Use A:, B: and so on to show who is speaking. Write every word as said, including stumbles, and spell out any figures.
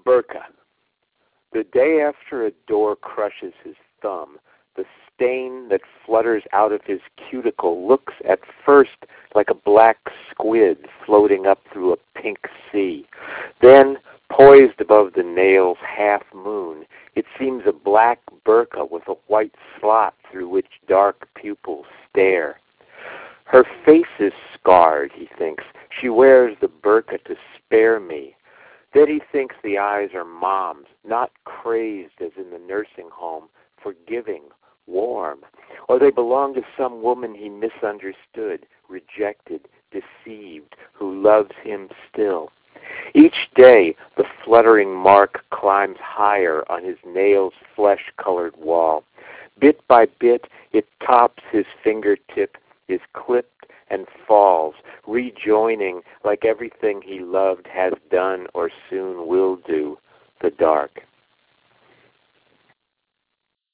A: Burqa. The day after a door crushes his thumb, the stain that flutters out of his cuticle looks at first like a black squid floating up through a pink sea. Then, poised above the nail's half moon, it seems a black burqa with a white slot through which dark pupils stare. Her face is scarred, he thinks. She wears the burqa to spare me. Then he thinks the eyes are mom's, not crazed as in the nursing home, forgiving, warm. Or they belong to some woman he misunderstood, rejected, deceived, who loves him still. Each day the fluttering mark climbs higher on his nail's flesh-colored wall. Bit by bit it tops his fingertip, is clipped and falls, rejoining like everything he loved has done or soon will do, the dark.